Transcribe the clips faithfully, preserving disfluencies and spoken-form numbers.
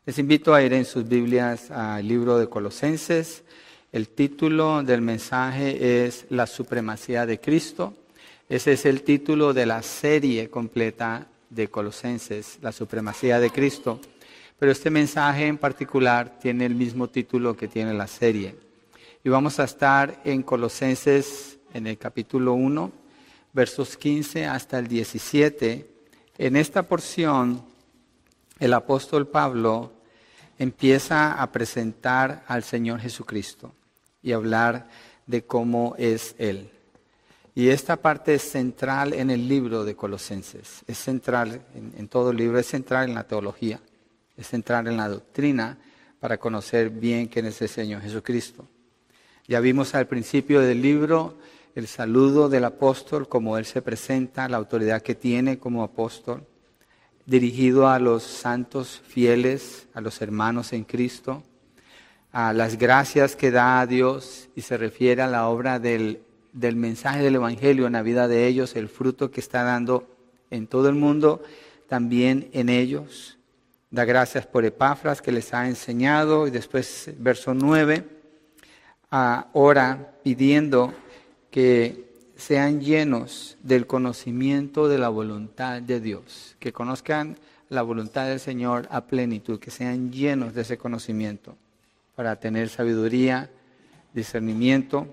Les invito a ir en sus Biblias al libro de Colosenses. El título del mensaje es La supremacía de Cristo. Ese es el título de la serie completa de Colosenses, La supremacía de Cristo. Pero este mensaje en particular tiene el mismo título que tiene la serie. Y vamos a estar en Colosenses en el capítulo uno, versos quince hasta el diecisiete. En esta porción, el apóstol Pablo empieza a presentar al Señor Jesucristo y hablar de cómo es Él. Y esta parte es central en el libro de Colosenses, es central en, en todo el libro, es central en la teología, es central en la doctrina para conocer bien quién es el Señor Jesucristo. Ya vimos al principio del libro el saludo del apóstol, cómo Él se presenta, la autoridad que tiene como apóstol, dirigido a los santos fieles, a los hermanos en Cristo, a las gracias que da a Dios y se refiere a la obra del, del mensaje del Evangelio en la vida de ellos, el fruto que está dando en todo el mundo, también en ellos. Da gracias por Epafras que les ha enseñado y después, verso nueve, uh, ora pidiendo que sean llenos del conocimiento de la voluntad de Dios, que conozcan la voluntad del Señor a plenitud, que sean llenos de ese conocimiento para tener sabiduría, discernimiento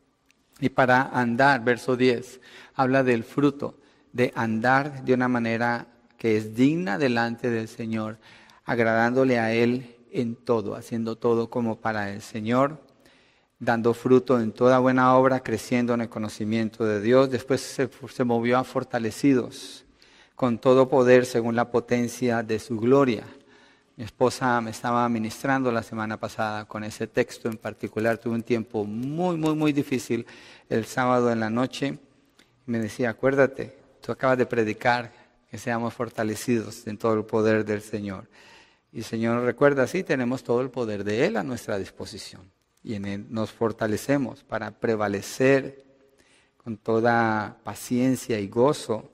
y para andar, verso diez, habla del fruto, de andar de una manera que es digna delante del Señor, agradándole a Él en todo, haciendo todo como para el Señor, dando fruto en toda buena obra, creciendo en el conocimiento de Dios. Después se, se movió a fortalecidos con todo poder según la potencia de su gloria. Mi esposa me estaba ministrando la semana pasada con ese texto en particular. Tuve un tiempo muy, muy, muy difícil el sábado en la noche. Me decía, acuérdate, tú acabas de predicar que seamos fortalecidos en todo el poder del Señor. Y el Señor recuerda, sí, tenemos todo el poder de Él a nuestra disposición. Y en Él nos fortalecemos para prevalecer con toda paciencia y gozo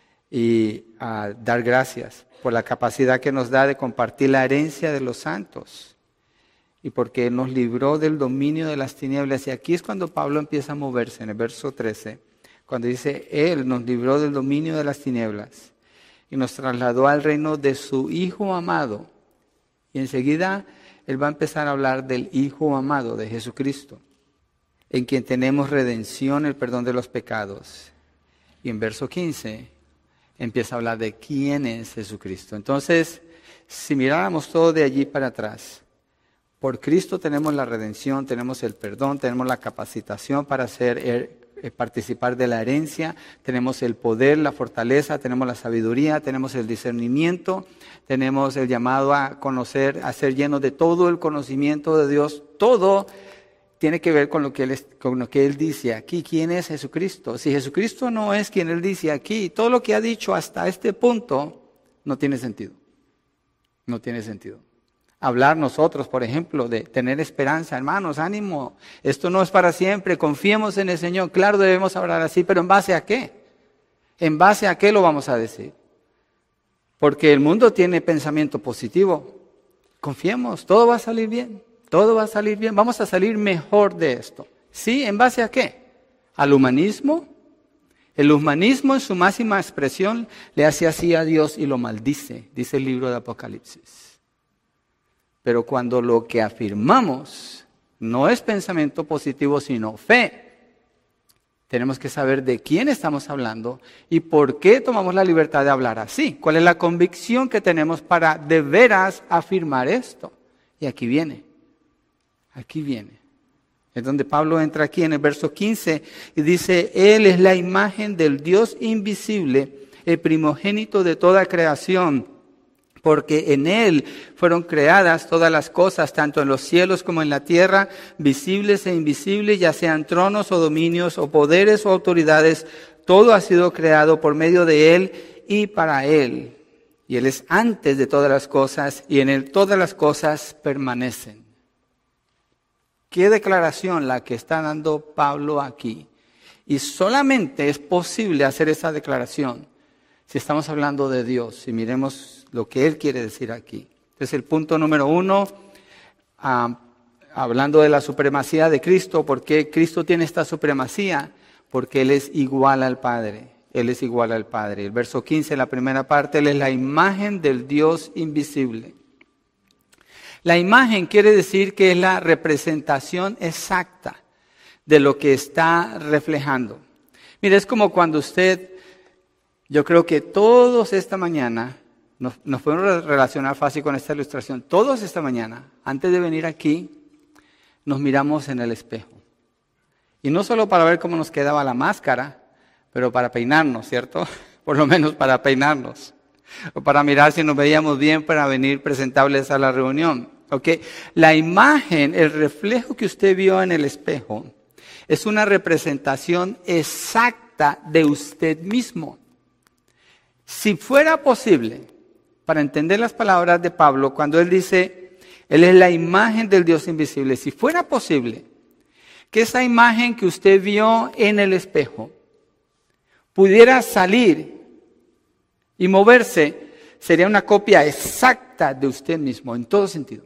y uh, dar gracias por la capacidad que nos da de compartir la herencia de los santos y porque Él nos libró del dominio de las tinieblas. Y aquí es cuando Pablo empieza a moverse en el verso trece, cuando dice, Él nos libró del dominio de las tinieblas y nos trasladó al reino de su Hijo amado. Y enseguida Él va a empezar a hablar del Hijo amado de Jesucristo, en quien tenemos redención, el perdón de los pecados. Y en verso quince empieza a hablar de quién es Jesucristo. Entonces, si miráramos todo de allí para atrás, por Cristo tenemos la redención, tenemos el perdón, tenemos la capacitación para hacer, eh, participar de la herencia, tenemos el poder, la fortaleza, tenemos la sabiduría, tenemos el discernimiento, tenemos el llamado a conocer, a ser llenos de todo el conocimiento de Dios. Todo tiene que ver con lo que Él, con lo que Él dice aquí. ¿Quién es Jesucristo? Si Jesucristo no es quien Él dice aquí, todo lo que ha dicho hasta este punto no tiene sentido. No tiene sentido. Hablar nosotros, por ejemplo, de tener esperanza, hermanos, ánimo, esto no es para siempre, confiemos en el Señor. Claro, debemos hablar así, pero ¿en base a qué? ¿En base a qué lo vamos a decir? Porque el mundo tiene pensamiento positivo. Confiemos, todo va a salir bien, todo va a salir bien, vamos a salir mejor de esto. ¿Sí? ¿En base a qué? ¿Al humanismo? El humanismo en su máxima expresión le hace así a Dios y lo maldice, dice el libro de Apocalipsis. Pero cuando lo que afirmamos no es pensamiento positivo, sino fe, tenemos que saber de quién estamos hablando y por qué tomamos la libertad de hablar así. ¿Cuál es la convicción que tenemos para de veras afirmar esto? Y aquí viene, aquí viene. Es donde Pablo entra aquí en el verso quince y dice, Él es la imagen del Dios invisible, el primogénito de toda creación. Porque en Él fueron creadas todas las cosas, tanto en los cielos como en la tierra, visibles e invisibles, ya sean tronos o dominios o poderes o autoridades. Todo ha sido creado por medio de Él y para Él. Y Él es antes de todas las cosas y en Él todas las cosas permanecen. ¿Qué declaración la que está dando Pablo aquí? Y solamente es posible hacer esa declaración si estamos hablando de Dios, si miremos lo que Él quiere decir aquí. Entonces el punto número uno, uh, hablando de la supremacía de Cristo, ¿por qué Cristo tiene esta supremacía? Porque Él es igual al Padre. Él es igual al Padre. El verso quince, la primera parte, Él es la imagen del Dios invisible. La imagen quiere decir que es la representación exacta de lo que está reflejando. Mire, es como cuando usted, yo creo que todos esta mañana, nos, nos podemos relacionar fácil con esta ilustración, todos esta mañana, antes de venir aquí, nos miramos en el espejo. Y no solo para ver cómo nos quedaba la máscara, pero para peinarnos, ¿cierto? Por lo menos para peinarnos. O para mirar si nos veíamos bien para venir presentables a la reunión. ¿Ok? La imagen, el reflejo que usted vio en el espejo, es una representación exacta de usted mismo. Si fuera posible, para entender las palabras de Pablo, cuando él dice, Él es la imagen del Dios invisible. Si fuera posible que esa imagen que usted vio en el espejo pudiera salir y moverse, sería una copia exacta de usted mismo, en todo sentido.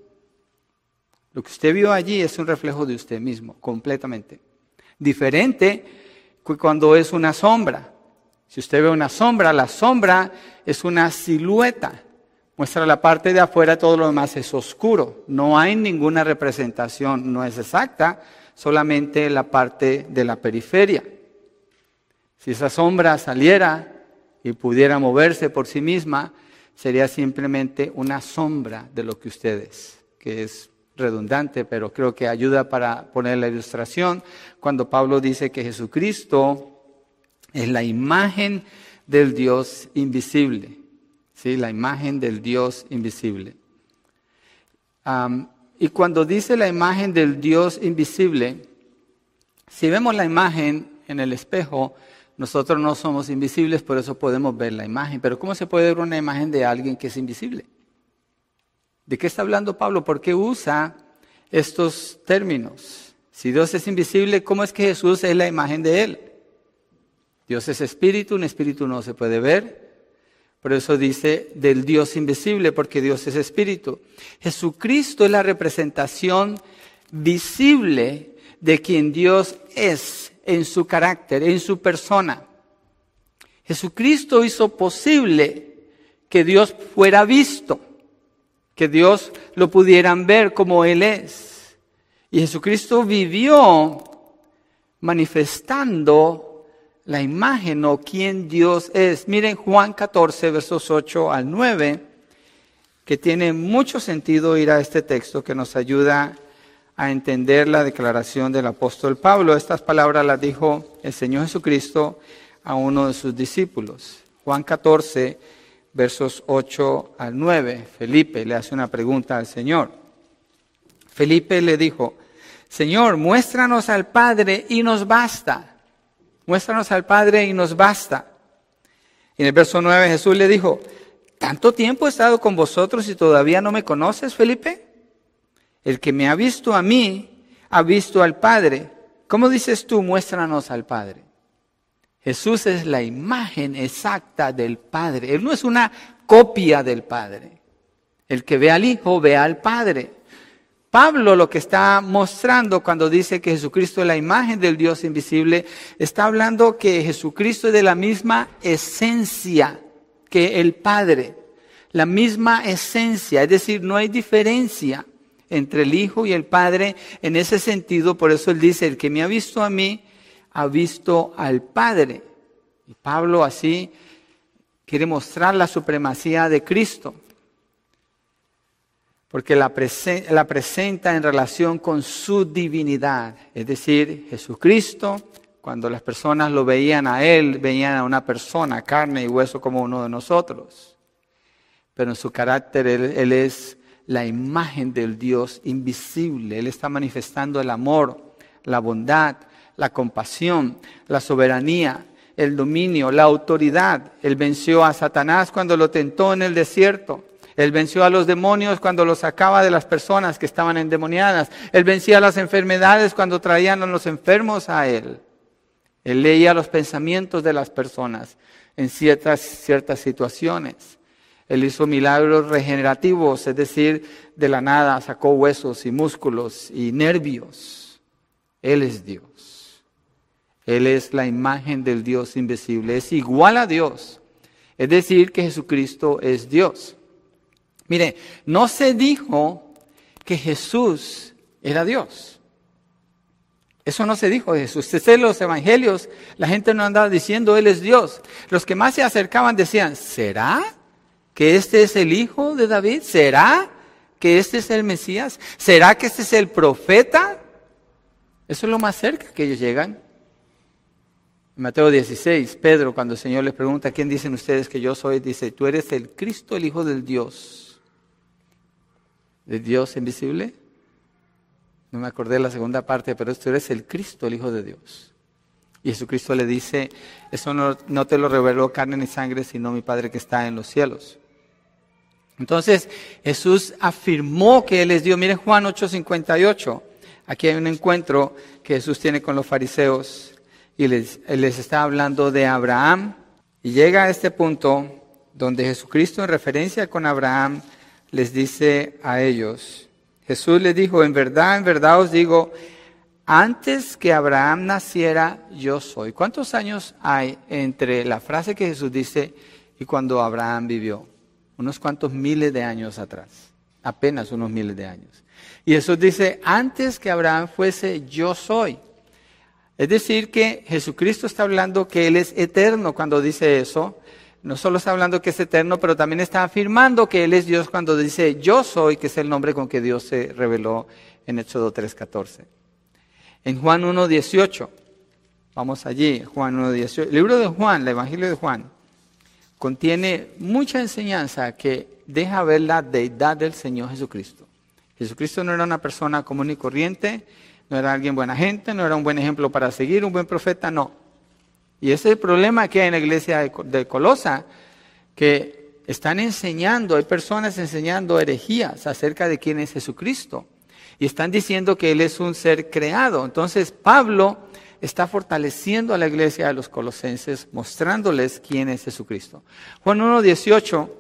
Lo que usted vio allí es un reflejo de usted mismo, completamente. Diferente que cuando es una sombra. Si usted ve una sombra, la sombra es una silueta. Muestra la parte de afuera, todo lo demás es oscuro. No hay ninguna representación, no es exacta, solamente la parte de la periferia. Si esa sombra saliera y pudiera moverse por sí misma, sería simplemente una sombra de lo que usted es, que es redundante, pero creo que ayuda para poner la ilustración cuando Pablo dice que Jesucristo es la imagen del Dios invisible. ¿Sí? La imagen del Dios invisible. Um, y cuando dice la imagen del Dios invisible, si vemos la imagen en el espejo, nosotros no somos invisibles, por eso podemos ver la imagen. Pero ¿cómo se puede ver una imagen de alguien que es invisible? ¿De qué está hablando Pablo? ¿Por qué usa estos términos? Si Dios es invisible, ¿cómo es que Jesús es la imagen de Él? Dios es espíritu, un espíritu no se puede ver. Por eso dice del Dios invisible, porque Dios es espíritu. Jesucristo es la representación visible de quien Dios es en su carácter, en su persona. Jesucristo hizo posible que Dios fuera visto, que Dios lo pudieran ver como Él es. Y Jesucristo vivió manifestando la imagen o quién Dios es. Miren Juan catorce, versos ocho al nueve, que tiene mucho sentido ir a este texto que nos ayuda a entender la declaración del apóstol Pablo. Estas palabras las dijo el Señor Jesucristo a uno de sus discípulos. Juan catorce, versos ocho al nueve. Felipe le hace una pregunta al Señor. Felipe le dijo, Señor, muéstranos al Padre y nos basta. Muéstranos al Padre y nos basta. En el verso nueve Jesús le dijo, ¿tanto tiempo he estado con vosotros y todavía no me conoces, Felipe? El que me ha visto a mí, ha visto al Padre. ¿Cómo dices tú, muéstranos al Padre? Jesús es la imagen exacta del Padre. Él no es una copia del Padre. El que ve al Hijo, ve al Padre. Pablo lo que está mostrando cuando dice que Jesucristo es la imagen del Dios invisible, está hablando que Jesucristo es de la misma esencia que el Padre. La misma esencia, es decir, no hay diferencia entre el Hijo y el Padre en ese sentido. Por eso él dice, el que me ha visto a mí, ha visto al Padre. Y Pablo así quiere mostrar la supremacía de Cristo, porque la, prese- la presenta en relación con su divinidad. Es decir, Jesucristo, cuando las personas lo veían a Él, veían a una persona, carne y hueso como uno de nosotros. Pero en su carácter Él, él es la imagen del Dios invisible. Él está manifestando el amor, la bondad, la compasión, la soberanía, el dominio, la autoridad. Él venció a Satanás cuando lo tentó en el desierto. Él venció a los demonios cuando los sacaba de las personas que estaban endemoniadas. Él vencía las enfermedades cuando traían a los enfermos a Él. Él leía los pensamientos de las personas en ciertas, ciertas situaciones. Él hizo milagros regenerativos, es decir, de la nada sacó huesos y músculos y nervios. Él es Dios. Él es la imagen del Dios invisible. Es igual a Dios. Es decir, que Jesucristo es Dios. Mire, no se dijo que Jesús era Dios. Eso no se dijo de Jesús. Usted en los evangelios, la gente no andaba diciendo Él es Dios. Los que más se acercaban decían, ¿será que este es el hijo de David? ¿Será que este es el Mesías? ¿Será que este es el profeta? Eso es lo más cerca que ellos llegan. En Mateo dieciséis, Pedro, cuando el Señor les pregunta, ¿quién dicen ustedes que yo soy? Dice, tú eres el Cristo, el Hijo del Dios. ¿De Dios invisible? No me acordé de la segunda parte, pero tú eres el Cristo, el Hijo de Dios. Y Jesucristo le dice, eso no, no te lo reveló carne ni sangre, sino mi Padre que está en los cielos. Entonces, Jesús afirmó que Él es Dios. Miren Juan ocho cincuenta y ocho. Aquí hay un encuentro que Jesús tiene con los fariseos y les, les está hablando de Abraham. Y llega a este punto donde Jesucristo, en referencia con Abraham, les dice a ellos, Jesús les dijo, en verdad, en verdad os digo, antes que Abraham naciera, yo soy. ¿Cuántos años hay entre la frase que Jesús dice y cuando Abraham vivió? Unos cuantos miles de años atrás, apenas unos miles de años. Y Jesús dice, antes que Abraham fuese, yo soy. Es decir, que Jesucristo está hablando que Él es eterno cuando dice eso. No solo está hablando que es eterno, pero también está afirmando que Él es Dios cuando dice, yo soy, que es el nombre con que Dios se reveló en Éxodo tres catorce. En Juan uno dieciocho, vamos allí, Juan uno dieciocho. El libro de Juan, el Evangelio de Juan, contiene mucha enseñanza que deja ver la deidad del Señor Jesucristo. Jesucristo no era una persona común y corriente, no era alguien buena gente, no era un buen ejemplo para seguir, un buen profeta, no. Y ese es el problema que hay en la iglesia de Colosa, que están enseñando, hay personas enseñando herejías acerca de quién es Jesucristo. Y están diciendo que Él es un ser creado. Entonces Pablo está fortaleciendo a la iglesia de los colosenses, mostrándoles quién es Jesucristo. Juan uno dieciocho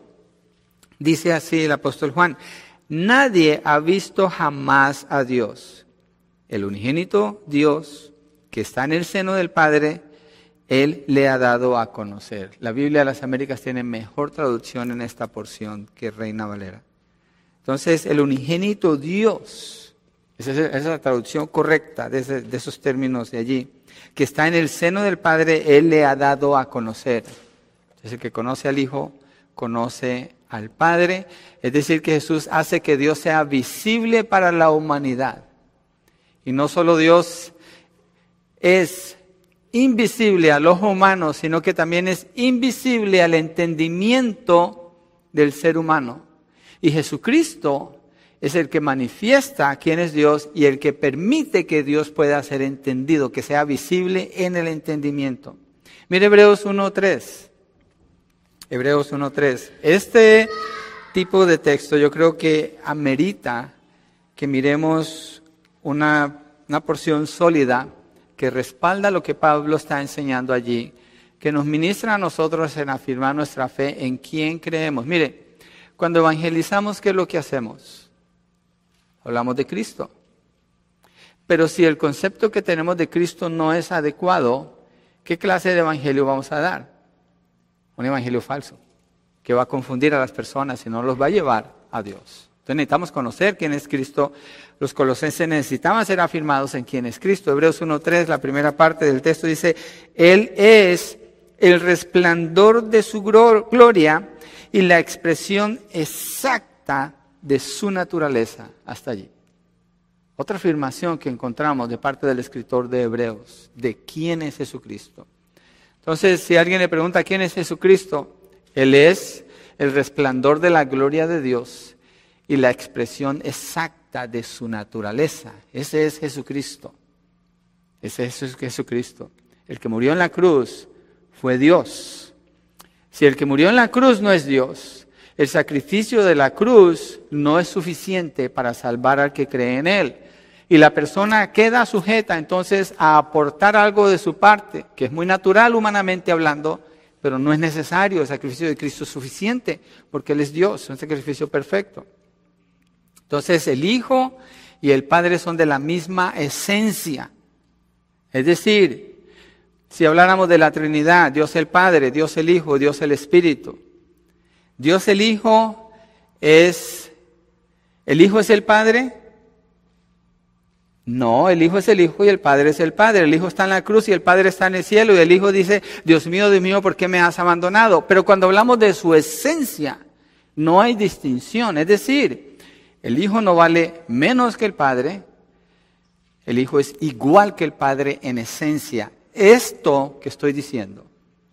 dice así el apóstol Juan, nadie ha visto jamás a Dios. El unigénito Dios que está en el seno del Padre, Él le ha dado a conocer. La Biblia de las Américas tiene mejor traducción en esta porción que Reina Valera. Entonces, el unigénito Dios, esa es la traducción correcta de, ese, de esos términos de allí, que está en el seno del Padre, Él le ha dado a conocer. Entonces, el que conoce al Hijo, conoce al Padre. Es decir, que Jesús hace que Dios sea visible para la humanidad. Y no solo Dios es invisible al ojo humano, sino que también es invisible al entendimiento del ser humano. Y Jesucristo es el que manifiesta quién es Dios y el que permite que Dios pueda ser entendido, que sea visible en el entendimiento. Mire Hebreos uno tres. Hebreos uno tres. Este tipo de texto yo creo que amerita que miremos una, una porción sólida que respalda lo que Pablo está enseñando allí, que nos ministra a nosotros en afirmar nuestra fe en quién creemos. Mire, cuando evangelizamos, ¿qué es lo que hacemos? Hablamos de Cristo. Pero si el concepto que tenemos de Cristo no es adecuado, ¿qué clase de evangelio vamos a dar? Un evangelio falso, que va a confundir a las personas y no los va a llevar a Dios. Entonces necesitamos conocer quién es Cristo. Los colosenses necesitaban ser afirmados en quién es Cristo. Hebreos uno tres, la primera parte del texto dice, Él es el resplandor de su gloria y la expresión exacta de su naturaleza. Hasta allí. Otra afirmación que encontramos de parte del escritor de Hebreos, de quién es Jesucristo. Entonces, si alguien le pregunta quién es Jesucristo, Él es el resplandor de la gloria de Dios y la expresión exacta de su naturaleza. Ese es Jesucristo. Ese es Jesucristo. El que murió en la cruz fue Dios. Si el que murió en la cruz no es Dios, el sacrificio de la cruz no es suficiente para salvar al que cree en Él. Y la persona queda sujeta entonces a aportar algo de su parte, que es muy natural humanamente hablando, pero no es necesario, el sacrificio de Cristo es suficiente, porque Él es Dios, es un sacrificio perfecto. Entonces el Hijo y el Padre son de la misma esencia. Es decir, si habláramos de la Trinidad, Dios el Padre, Dios el Hijo, Dios el Espíritu. Dios el Hijo es, ¿el Hijo es el Padre? No, el Hijo es el Hijo y el Padre es el Padre. El Hijo está en la cruz y el Padre está en el cielo y el Hijo dice, Dios mío, Dios mío, ¿por qué me has abandonado? Pero cuando hablamos de su esencia, no hay distinción. Es decir, el Hijo no vale menos que el Padre, el Hijo es igual que el Padre en esencia. Esto que estoy diciendo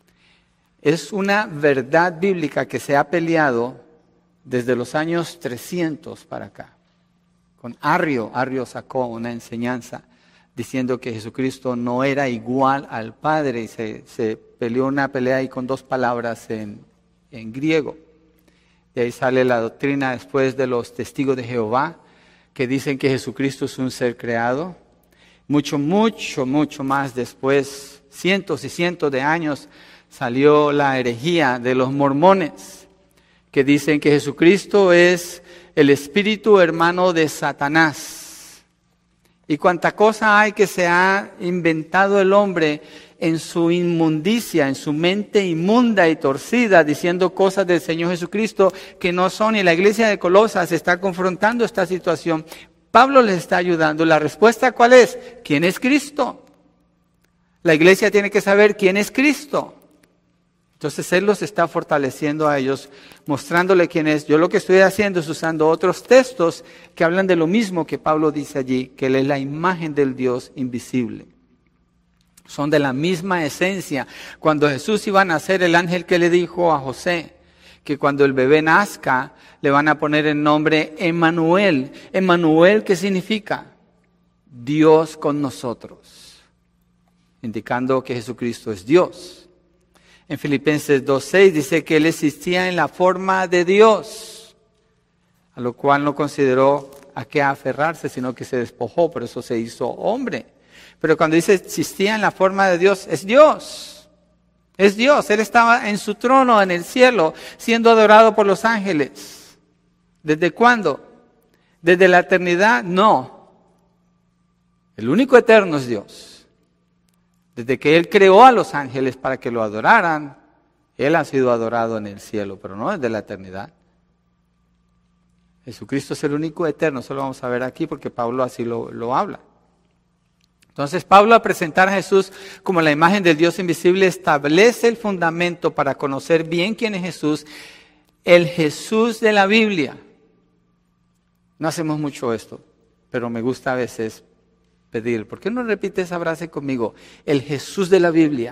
es una verdad bíblica que se ha peleado desde los años trescientos para acá. Con Arrio, Arrio sacó una enseñanza diciendo que Jesucristo no era igual al Padre y se, se peleó una pelea ahí con dos palabras en, en griego. De ahí sale la doctrina después de los testigos de Jehová que dicen que Jesucristo es un ser creado. Mucho, mucho, mucho más después, cientos y cientos de años, salió la herejía de los mormones que dicen que Jesucristo es el espíritu hermano de Satanás. Y cuánta cosa hay que se ha inventado el hombre en su inmundicia, en su mente inmunda y torcida, diciendo cosas del Señor Jesucristo que no son. Y la iglesia de Colosas está confrontando esta situación. Pablo les está ayudando. ¿La respuesta cuál es? ¿Quién es Cristo? La iglesia tiene que saber quién es Cristo. Entonces Él los está fortaleciendo a ellos, mostrándole quién es. Yo lo que estoy haciendo es usando otros textos que hablan de lo mismo que Pablo dice allí, que Él es la imagen del Dios invisible. Son de la misma esencia. Cuando Jesús iba a nacer, el ángel que le dijo a José que cuando el bebé nazca, le van a poner el nombre Emmanuel. Emmanuel, ¿qué significa? Dios con nosotros, indicando que Jesucristo es Dios. En Filipenses dos seis dice que Él existía en la forma de Dios, a lo cual no consideró a qué aferrarse, sino que se despojó, por eso se hizo hombre. Pero cuando dice existía en la forma de Dios, es Dios, es Dios. Él estaba en su trono en el cielo, siendo adorado por los ángeles. ¿Desde cuándo? ¿Desde la eternidad? No. El único eterno es Dios. Desde que Él creó a los ángeles para que lo adoraran, Él ha sido adorado en el cielo, pero no desde la eternidad. Jesucristo es el único eterno, eso lo vamos a ver aquí porque Pablo así lo, lo habla. Entonces Pablo, al presentar a Jesús como la imagen del Dios invisible, establece el fundamento para conocer bien quién es Jesús, el Jesús de la Biblia. No hacemos mucho esto, pero me gusta a veces pedir, ¿por qué no repite esa frase conmigo? El Jesús de la Biblia.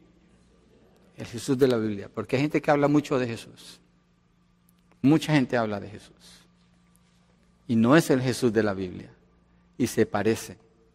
El Jesús de la Biblia. Porque hay gente que habla mucho de Jesús. Mucha gente habla de Jesús. Y no es el Jesús de la Biblia. Y se parece.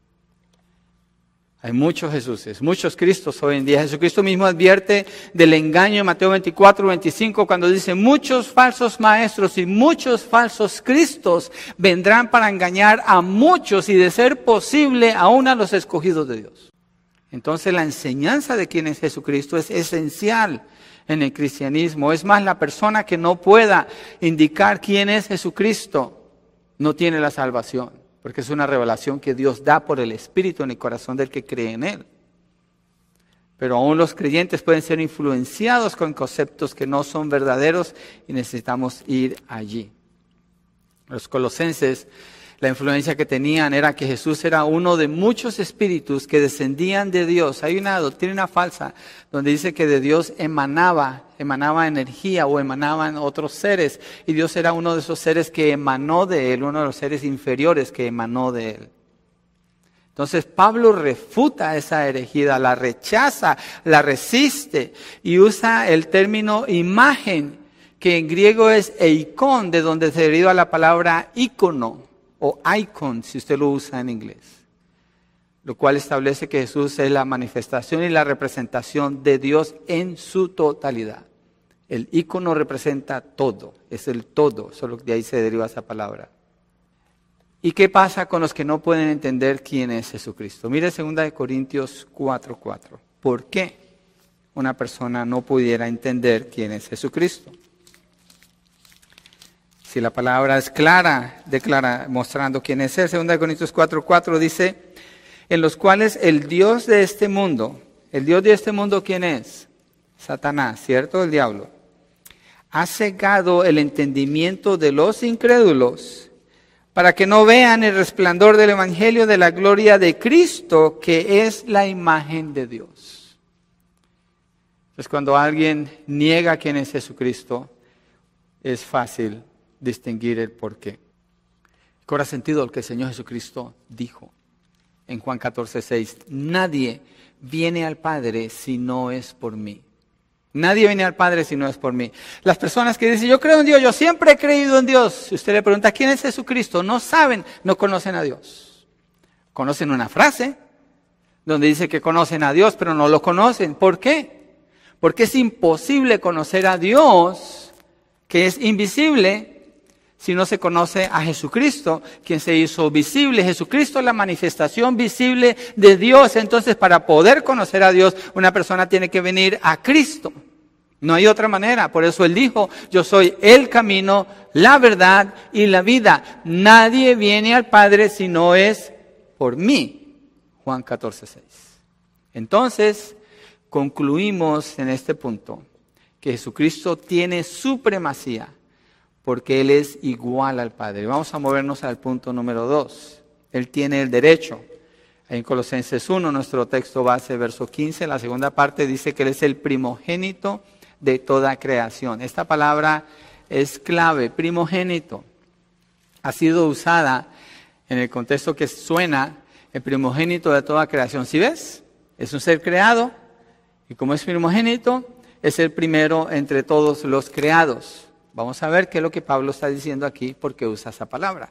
Hay muchos Jesuses, muchos Cristos hoy en día. Jesucristo mismo advierte del engaño en Mateo veinticuatro, veinticinco, cuando dice, muchos falsos maestros y muchos falsos Cristos vendrán para engañar a muchos y de ser posible aún a los escogidos de Dios. Entonces la enseñanza de quién es Jesucristo es esencial en el cristianismo. Es más, la persona que no pueda indicar quién es Jesucristo no tiene la salvación. Porque es una revelación que Dios da por el Espíritu en el corazón del que cree en Él. Pero aún los creyentes pueden ser influenciados con conceptos que no son verdaderos y necesitamos ir allí. Los colosenses, la influencia que tenían era que Jesús era uno de muchos espíritus que descendían de Dios. Hay una doctrina falsa donde dice que de Dios emanaba, emanaba energía o emanaban otros seres. Y Dios era uno de esos seres que emanó de Él, uno de los seres inferiores que emanó de Él. Entonces Pablo refuta esa herejía, la rechaza, la resiste y usa el término imagen, que en griego es eikon, de donde se deriva la palabra ícono. O icon, si usted lo usa en inglés, lo cual establece que Jesús es la manifestación y la representación de Dios en su totalidad. El ícono representa todo, es el todo, solo de ahí se deriva esa palabra. ¿Y qué pasa con los que no pueden entender quién es Jesucristo? Mire segunda de Corintios cuatro cuatro. ¿Por qué? una persona no pudiera entender quién es Jesucristo. Si la palabra es clara, declara, mostrando quién es Él. Segunda de Corintios cuatro cuatro dice, en los cuales el Dios de este mundo, el Dios de este mundo, ¿quién es? Satanás, ¿cierto? El diablo. Ha cegado el entendimiento de los incrédulos para que no vean el resplandor del evangelio de la gloria de Cristo, que es la imagen de Dios. Entonces, cuando alguien niega quién es Jesucristo, es fácil distinguir el porqué. Cobra sentido lo que el Señor Jesucristo dijo en Juan catorce seis. Nadie viene al Padre si no es por mí. Nadie viene al Padre si no es por mí. Las personas que dicen, yo creo en Dios, yo siempre he creído en Dios. Si usted le pregunta, ¿quién es Jesucristo? No saben, no conocen a Dios. Conocen una frase donde dice que conocen a Dios, pero no lo conocen. ¿Por qué? Porque es imposible conocer a Dios, que es invisible, si no se conoce a Jesucristo, quien se hizo visible. Jesucristo es la manifestación visible de Dios. Entonces, para poder conocer a Dios, una persona tiene que venir a Cristo. No hay otra manera. Por eso Él dijo, yo soy el camino, la verdad y la vida. Nadie viene al Padre si no es por mí. Juan catorce seis. Entonces, concluimos en este punto que Jesucristo tiene supremacía, porque Él es igual al Padre. Vamos a movernos al punto número dos. Él tiene el derecho. En Colosenses uno, nuestro texto base, verso quince, la segunda parte dice que Él es el primogénito de toda creación. Esta palabra es clave, primogénito. Ha sido usada en el contexto que suena el primogénito de toda creación. ¿Sí ves? Es un ser creado y como es primogénito, es el primero entre todos los creados. Vamos a ver qué es lo que Pablo está diciendo aquí, porque usa esa palabra.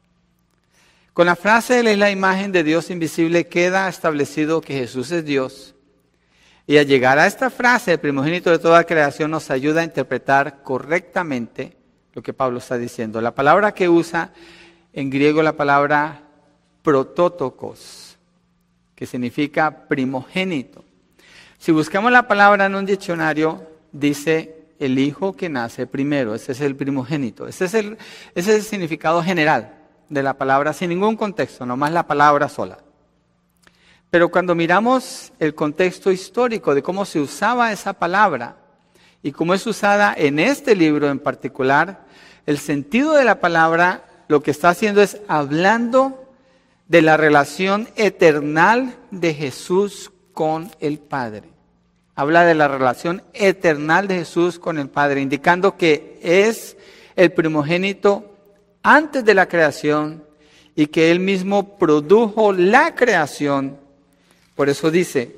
Con la frase, Él es la imagen de Dios invisible, queda establecido que Jesús es Dios. Y al llegar a esta frase, el primogénito de toda creación nos ayuda a interpretar correctamente lo que Pablo está diciendo. La palabra que usa en griego, la palabra protótokos, que significa primogénito. Si buscamos la palabra en un diccionario, dice el hijo que nace primero. Ese es el primogénito. Ese es el, ese es el significado general de la palabra, sin ningún contexto, nomás la palabra sola. Pero cuando miramos el contexto histórico de cómo se usaba esa palabra y cómo es usada en este libro en particular, el sentido de la palabra lo que está haciendo es hablando de la relación eternal de Jesús con el Padre. Habla de la relación eternal de Jesús con el Padre, indicando que es el primogénito antes de la creación y que Él mismo produjo la creación. Por eso dice,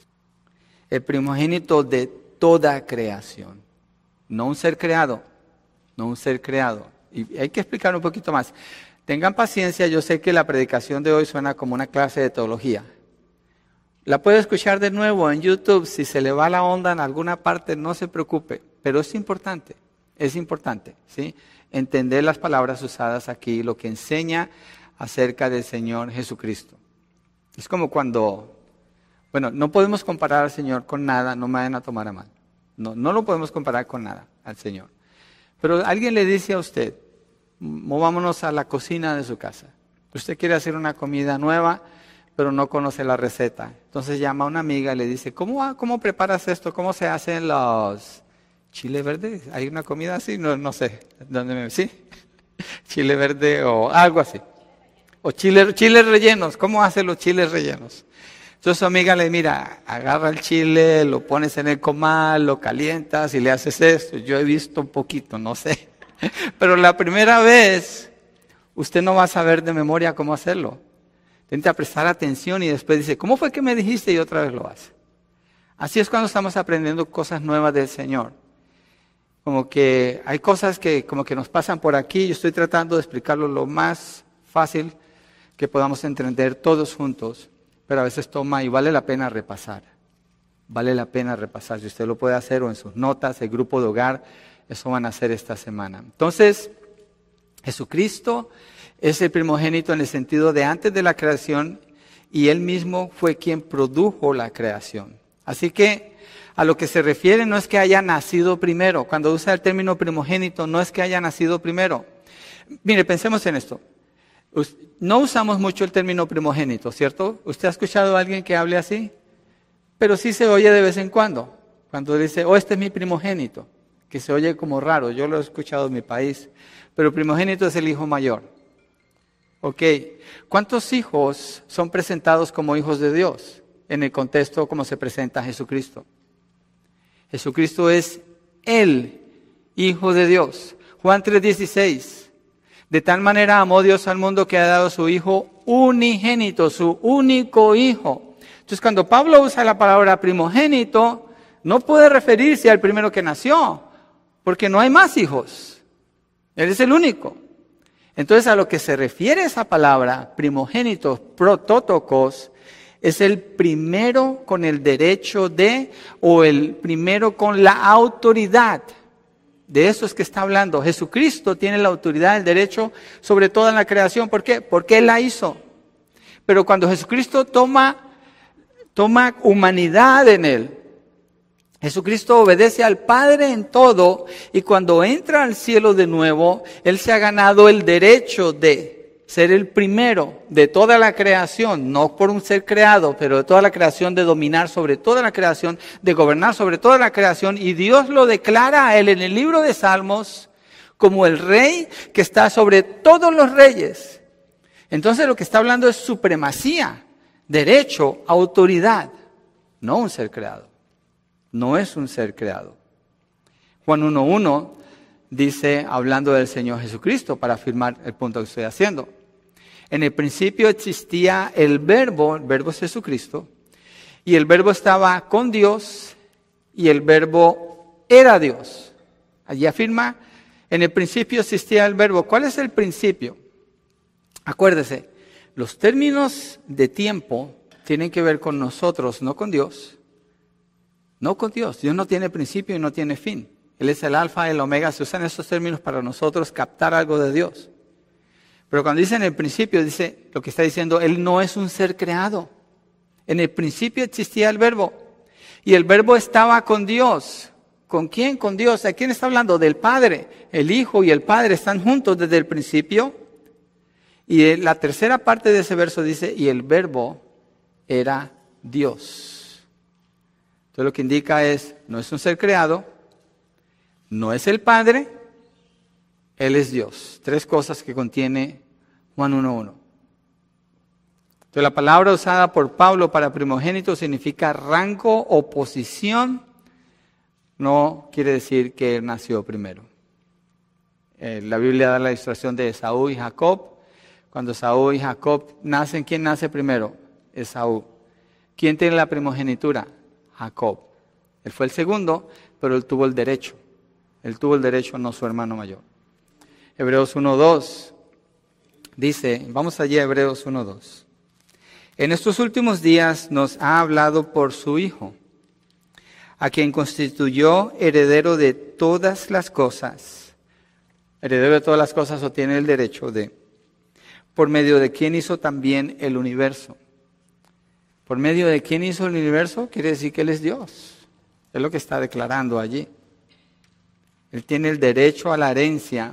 el primogénito de toda creación. No un ser creado, no un ser creado. Y hay que explicar un poquito más. Tengan paciencia, yo sé que la predicación de hoy suena como una clase de teología. La puede escuchar de nuevo en YouTube, si se le va la onda en alguna parte, no se preocupe, pero es importante, es importante, ¿sí? Entender las palabras usadas aquí, lo que enseña acerca del Señor Jesucristo. Es como cuando, bueno, no podemos comparar al Señor con nada, no me vayan a tomar a mal, no, no lo podemos comparar con nada al Señor. Pero alguien le dice a usted, movámonos a la cocina de su casa, usted quiere hacer una comida nueva, pero no conoce la receta. Entonces llama a una amiga y le dice, ¿cómo, cómo preparas esto? ¿Cómo se hacen los chile verdes? ¿Hay una comida así? No, no sé. ¿Dónde me... ¿Sí? Chile verde o algo así. O chile, chiles rellenos. ¿Cómo hacen los chiles rellenos? Entonces su amiga le mira, agarra el chile, lo pones en el comal, lo calientas y le haces esto. Yo he visto un poquito, no sé. Pero la primera vez, usted no va a saber de memoria cómo hacerlo. Intenta prestar atención y después dice, ¿cómo fue que me dijiste? Y otra vez lo hace. Así es cuando estamos aprendiendo cosas nuevas del Señor. Como que hay cosas que como que nos pasan por aquí. Yo estoy tratando de explicarlo lo más fácil que podamos entender todos juntos. Pero a veces toma y vale la pena repasar. Vale la pena repasar. Si usted lo puede hacer o en sus notas, el grupo de hogar, eso van a hacer esta semana. Entonces, Jesucristo es el primogénito en el sentido de antes de la creación y Él mismo fue quien produjo la creación. Así que a lo que se refiere no es que haya nacido primero. Cuando usa el término primogénito, no es que haya nacido primero. Mire, pensemos en esto. No usamos mucho el término primogénito, ¿cierto? ¿Usted ha escuchado a alguien que hable así? Pero sí se oye de vez en cuando. Cuando dice, oh, este es mi primogénito, que se oye como raro. Yo lo he escuchado en mi país. Pero primogénito es el hijo mayor. Ok. ¿Cuántos hijos son presentados como hijos de Dios en el contexto como se presenta Jesucristo? Jesucristo es el Hijo de Dios. Juan tres dieciséis. De tal manera amó Dios al mundo que ha dado a su Hijo unigénito, su único Hijo. Entonces cuando Pablo usa la palabra primogénito, no puede referirse al primero que nació, porque no hay más hijos. Él es el único. Entonces a lo que se refiere esa palabra, primogénitos, protótocos, es el primero con el derecho de, o el primero con la autoridad. De eso es que está hablando. Jesucristo tiene la autoridad, el derecho sobre toda la creación. ¿Por qué? Porque Él la hizo. Pero cuando Jesucristo toma, toma humanidad en Él, Jesucristo obedece al Padre en todo, y cuando entra al cielo de nuevo, Él se ha ganado el derecho de ser el primero de toda la creación, no por un ser creado, pero de toda la creación, de dominar sobre toda la creación, de gobernar sobre toda la creación, y Dios lo declara a Él en el libro de Salmos como el Rey que está sobre todos los reyes. Entonces lo que está hablando es supremacía, derecho, autoridad, no un ser creado. No es un ser creado. Juan uno uno dice, hablando del Señor Jesucristo, para afirmar el punto que estoy haciendo. En el principio existía el Verbo, el Verbo es Jesucristo, y el Verbo estaba con Dios, y el Verbo era Dios. Allí afirma, en el principio existía el Verbo. ¿Cuál es el principio? Acuérdese, los términos de tiempo tienen que ver con nosotros, no con Dios. No con Dios. Dios no tiene principio y no tiene fin. Él es el alfa y el omega. Se usan esos términos para nosotros captar algo de Dios. Pero cuando dice en el principio, dice lo que está diciendo, Él no es un ser creado. En el principio existía el Verbo. Y el Verbo estaba con Dios. ¿Con quién? Con Dios. ¿A quién está hablando? Del Padre. El Hijo y el Padre están juntos desde el principio. Y la tercera parte de ese verso dice, y el Verbo era Dios. Entonces lo que indica es, no es un ser creado, no es el Padre, Él es Dios. Tres cosas que contiene Juan uno uno. Entonces la palabra usada por Pablo para primogénito significa rango o posición. No quiere decir que él nació primero. Eh, la Biblia da la ilustración de Esaú y Jacob. Cuando Esaú y Jacob nacen, ¿quién nace primero? Esaú. ¿Quién tiene la primogenitura? Jacob. Él fue el segundo, pero él tuvo el derecho. Él tuvo el derecho, no su hermano mayor. Hebreos uno dos dice, vamos allí a Hebreos uno dos. En estos últimos días nos ha hablado por su Hijo, a quien constituyó heredero de todas las cosas. Heredero de todas las cosas o tiene el derecho de, por medio de quien hizo también el universo. Por medio de quien hizo el universo, quiere decir que Él es Dios. Es lo que está declarando allí. Él tiene el derecho a la herencia.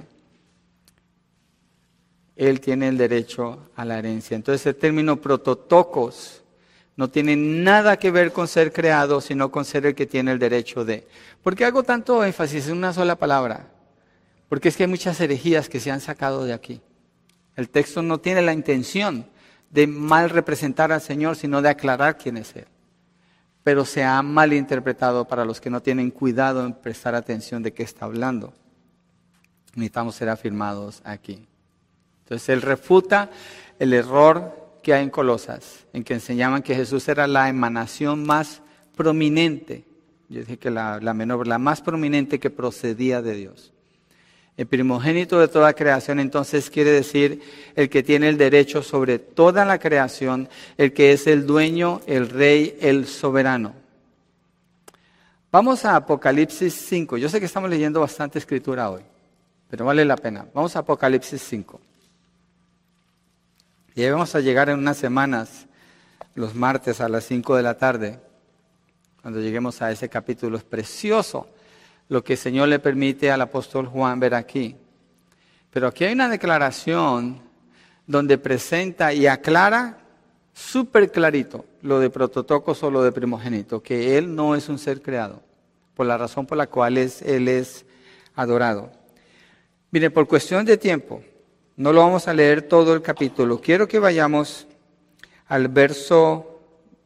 Él tiene el derecho a la herencia. Entonces el término prototocos no tiene nada que ver con ser creado, sino con ser el que tiene el derecho de. ¿Por qué hago tanto énfasis en una sola palabra? Porque es que hay muchas herejías que se han sacado de aquí. El texto no tiene la intención de mal representar al Señor, sino de aclarar quién es Él. Pero se ha malinterpretado para los que no tienen cuidado en prestar atención de qué está hablando. Necesitamos ser afirmados aquí. Entonces Él refuta el error que hay en Colosas, en que enseñaban que Jesús era la emanación más prominente. Yo dije que la, la menor, la más prominente que procedía de Dios. El primogénito de toda creación, entonces, quiere decir el que tiene el derecho sobre toda la creación, el que es el dueño, el rey, el soberano. Vamos a Apocalipsis cinco. Yo sé que estamos leyendo bastante escritura hoy, pero vale la pena. Vamos a Apocalipsis cinco. Y ahí vamos a llegar en unas semanas, los martes a las cinco de la tarde, Cuando lleguemos a ese capítulo es precioso lo que el Señor le permite al apóstol Juan ver aquí. Pero aquí hay una declaración donde presenta y aclara súper clarito lo de prototocos o lo de primogénito, que Él no es un ser creado, por la razón por la cual es, Él es adorado. Mire, por cuestión de tiempo, no lo vamos a leer todo el capítulo. Quiero que vayamos al verso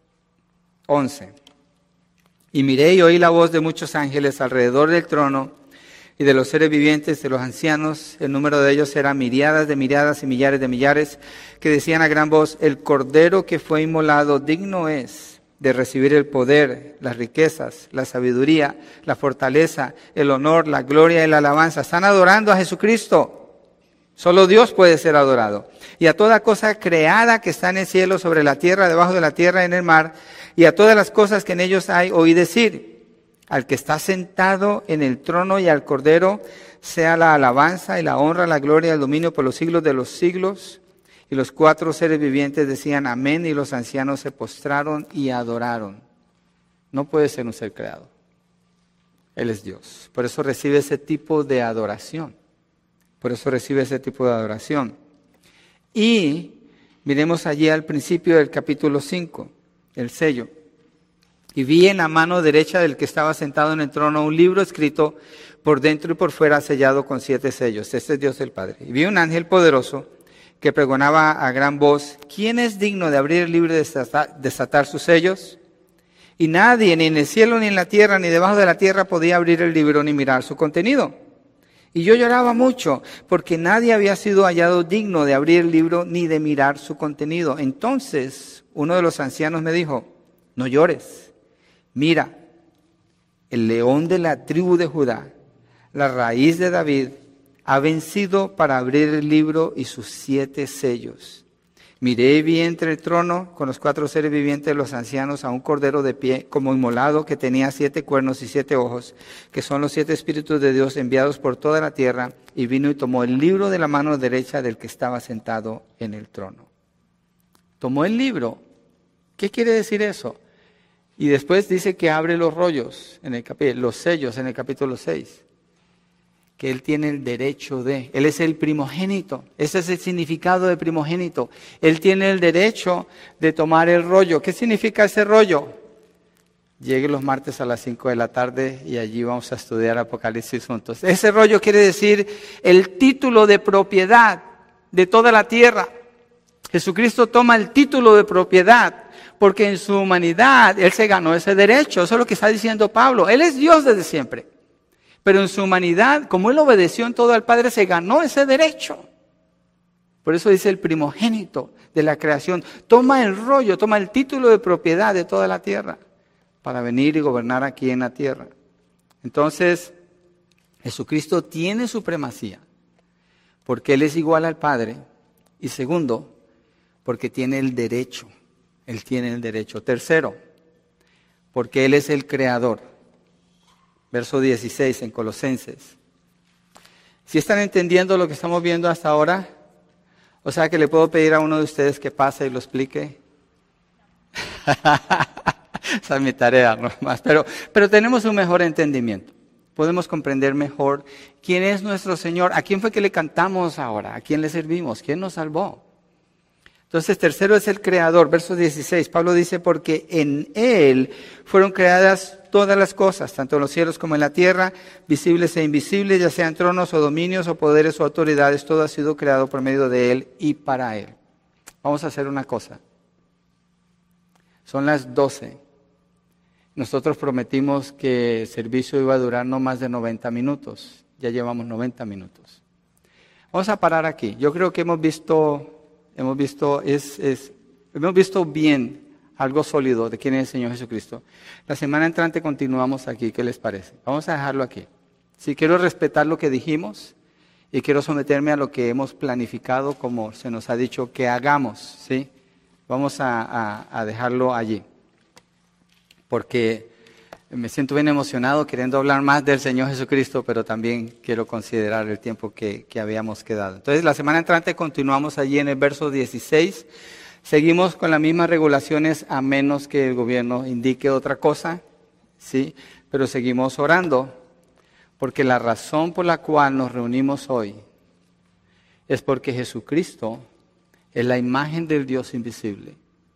once. Y miré y oí la voz de muchos ángeles alrededor del trono y de los seres vivientes, de los ancianos. El número de ellos era miriadas de miriadas y millares de millares, que decían a gran voz: el cordero que fue inmolado digno es de recibir el poder, las riquezas, la sabiduría, la fortaleza, el honor, la gloria y la alabanza. Están adorando a Jesucristo. Solo Dios puede ser adorado. Y a toda cosa creada que está en el cielo, sobre la tierra, debajo de la tierra, en el mar, y a todas las cosas que en ellos hay, oí decir: al que está sentado en el trono y al Cordero, sea la alabanza y la honra, la gloria y el dominio por los siglos de los siglos. Y los cuatro seres vivientes decían amén, y los ancianos se postraron y adoraron. No puede ser un ser creado. Él es Dios. Por eso recibe ese tipo de adoración. Por eso recibe ese tipo de adoración. Y miremos allí al principio del capítulo cinco, el sello. Y vi en la mano derecha del que estaba sentado en el trono un libro escrito por dentro y por fuera, sellado con siete sellos. Este es Dios el Padre. Y vi un ángel poderoso que pregonaba a gran voz: ¿quién es digno de abrir el libro y desatar, desatar sus sellos? Y nadie, ni en el cielo, ni en la tierra, ni debajo de la tierra, podía abrir el libro ni mirar su contenido. Y yo lloraba mucho, porque nadie había sido hallado digno de abrir el libro ni de mirar su contenido. Entonces uno de los ancianos me dijo: no llores, mira, el león de la tribu de Judá, la raíz de David, ha vencido para abrir el libro y sus siete sellos. Miré y vi entre el trono, con los cuatro seres vivientes de los ancianos, a un cordero de pie, como inmolado, que tenía siete cuernos y siete ojos, que son los siete espíritus de Dios enviados por toda la tierra, y vino y tomó el libro de la mano derecha del que estaba sentado en el trono. Tomó el libro. ¿Qué quiere decir eso? Y después dice que abre los rollos, en el capi- los sellos en el capítulo seis. Que Él tiene el derecho de, Él es el primogénito, ese es el significado de primogénito. Él tiene el derecho de tomar el rollo. ¿Qué significa ese rollo? Llegue los martes a las cinco de la tarde y allí vamos a estudiar Apocalipsis juntos. Ese rollo quiere decir el título de propiedad de toda la tierra. Jesucristo toma el título de propiedad porque en su humanidad Él se ganó ese derecho. Eso es lo que está diciendo Pablo. Él es Dios desde siempre. Pero en su humanidad, como Él obedeció en todo al Padre, se ganó ese derecho. Por eso dice el primogénito de la creación. Toma el rollo, toma el título de propiedad de toda la tierra para venir y gobernar aquí en la tierra. Entonces, Jesucristo tiene supremacía porque Él es igual al Padre. Y segundo, porque tiene el derecho. Él tiene el derecho. Tercero, porque Él es el creador. Verso dieciséis en Colosenses. ¿Sí están entendiendo lo que estamos viendo hasta ahora? O sea que le puedo pedir a uno de ustedes que pase y lo explique. Esa es mi tarea, no más. Pero, pero tenemos un mejor entendimiento. Podemos comprender mejor quién es nuestro Señor. ¿A quién fue que le cantamos ahora? ¿A quién le servimos? ¿Quién nos salvó? Entonces, tercero es el creador. Verso dieciséis. Pablo dice: porque en Él fueron creadas todas las cosas, tanto en los cielos como en la tierra, visibles e invisibles, ya sean tronos o dominios o poderes o autoridades, todo ha sido creado por medio de Él y para Él. Vamos a hacer una cosa. Son las doce. Nosotros prometimos que el servicio iba a durar no más de noventa minutos. Ya llevamos noventa minutos. Vamos a parar aquí. Yo creo que hemos visto, hemos visto, es, es, hemos visto bien algo sólido de quién es el Señor Jesucristo. La semana entrante continuamos aquí. ¿Qué les parece? Vamos a dejarlo aquí. Sí, quiero respetar lo que dijimos y quiero someterme a lo que hemos planificado, como se nos ha dicho que hagamos. ¿Sí? Vamos a, a, a dejarlo allí. Porque me siento bien emocionado queriendo hablar más del Señor Jesucristo, pero también quiero considerar el tiempo que, que habíamos quedado. Entonces, la semana entrante continuamos allí en el verso dieciséis. Seguimos con las mismas regulaciones a menos que el gobierno indique otra cosa. ¿sí? Pero seguimos orando, porque la razón por la cual nos reunimos hoy es porque Jesucristo es la imagen del Dios invisible,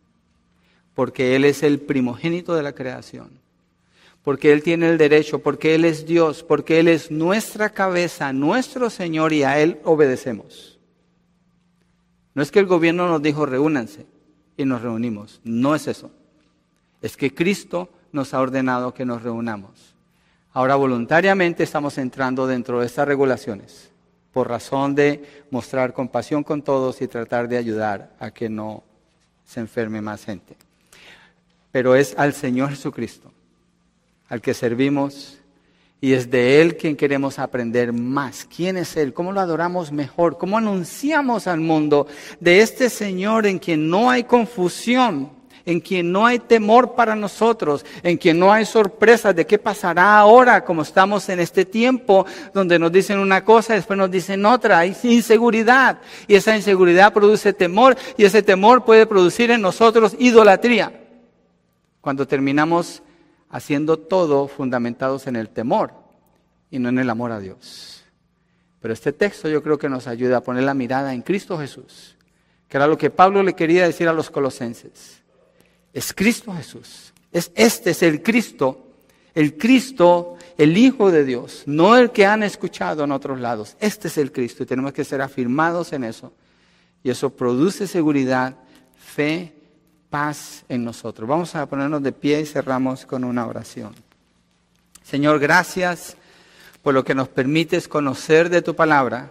porque Él es el primogénito de la creación, porque Él tiene el derecho, porque Él es Dios, porque Él es nuestra cabeza, nuestro Señor, y a Él obedecemos. No es que el gobierno nos dijo reúnanse y nos reunimos, no es eso. Es que Cristo nos ha ordenado que nos reunamos. Ahora voluntariamente estamos entrando dentro de estas regulaciones, por razón de mostrar compasión con todos y tratar de ayudar a que no se enferme más gente. Pero es al Señor Jesucristo al que servimos, y es de Él quien queremos aprender más. ¿Quién es Él? ¿Cómo lo adoramos mejor? ¿Cómo anunciamos al mundo de este Señor en quien no hay confusión, en quien no hay temor para nosotros, en quien no hay sorpresas de qué pasará ahora, como estamos en este tiempo donde nos dicen una cosa y después nos dicen otra? Hay inseguridad, y esa inseguridad produce temor, y ese temor puede producir en nosotros idolatría, cuando terminamos haciendo todo fundamentados en el temor y no en el amor a Dios. Pero este texto yo creo que nos ayuda a poner la mirada en Cristo Jesús, que era lo que Pablo le quería decir a los colosenses. Es Cristo Jesús, es, este es el Cristo, el Cristo, el Hijo de Dios, no el que han escuchado en otros lados. Este es el Cristo y tenemos que ser afirmados en eso. Y eso produce seguridad, fe, paz en nosotros. Vamos a ponernos de pie y cerramos con una oración. Señor, gracias por lo que nos permites conocer de tu palabra,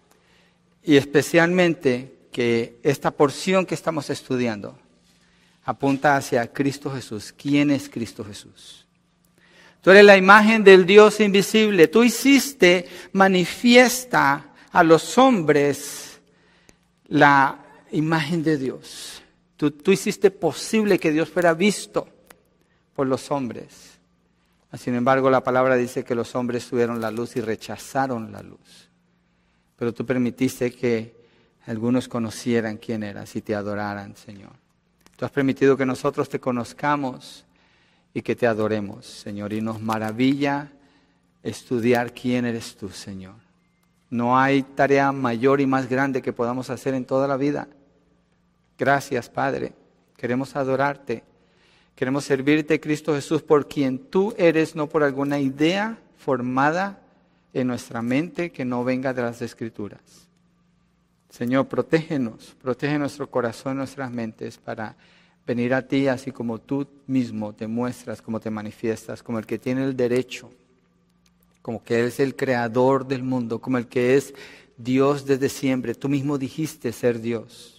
y especialmente que esta porción que estamos estudiando apunta hacia Cristo Jesús. ¿Quién es Cristo Jesús? Tú eres la imagen del Dios invisible. Tú hiciste manifiesta a los hombres la imagen de Dios. Tú, tú hiciste posible que Dios fuera visto por los hombres. Sin embargo, la palabra dice que los hombres tuvieron la luz y rechazaron la luz. Pero tú permitiste que algunos conocieran quién eras y te adoraran, Señor. Tú has permitido que nosotros te conozcamos y que te adoremos, Señor. Y nos maravilla estudiar quién eres tú, Señor. No hay tarea mayor y más grande que podamos hacer en toda la vida. Gracias, Padre. Queremos adorarte. Queremos servirte, Cristo Jesús, por quien tú eres, no por alguna idea formada en nuestra mente que no venga de las Escrituras. Señor, protégenos, protege nuestro corazón, nuestras mentes, para venir a ti así como tú mismo te muestras, como te manifiestas, como el que tiene el derecho, como que es el creador del mundo, como el que es Dios desde siempre. Tú mismo dijiste ser Dios.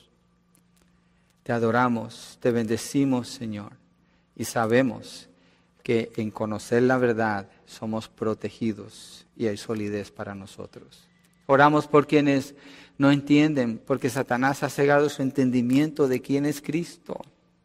Te adoramos, te bendecimos, Señor, y sabemos que en conocer la verdad somos protegidos y hay solidez para nosotros. Oramos por quienes no entienden, porque Satanás ha cegado su entendimiento de quién es Cristo.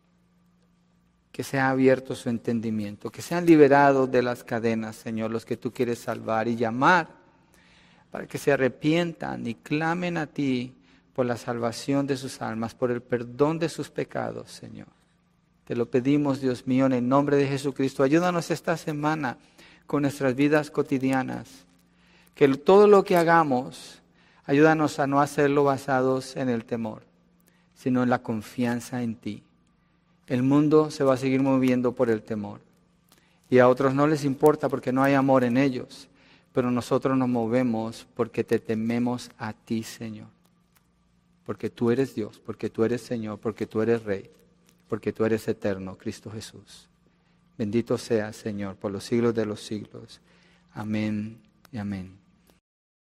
Que sea abierto su entendimiento, que sean liberados de las cadenas, Señor, los que tú quieres salvar y llamar, para que se arrepientan y clamen a ti por la salvación de sus almas, por el perdón de sus pecados, Señor. Te lo pedimos, Dios mío, en el nombre de Jesucristo. Ayúdanos esta semana con nuestras vidas cotidianas. Que todo lo que hagamos, ayúdanos a no hacerlo basados en el temor, sino en la confianza en ti. El mundo se va a seguir moviendo por el temor. Y a otros no les importa porque no hay amor en ellos. Pero nosotros nos movemos porque te tememos a ti, Señor. Porque tú eres Dios, porque tú eres Señor, porque tú eres Rey, porque tú eres eterno, Cristo Jesús. Bendito seas, Señor, por los siglos de los siglos. Amén y amén.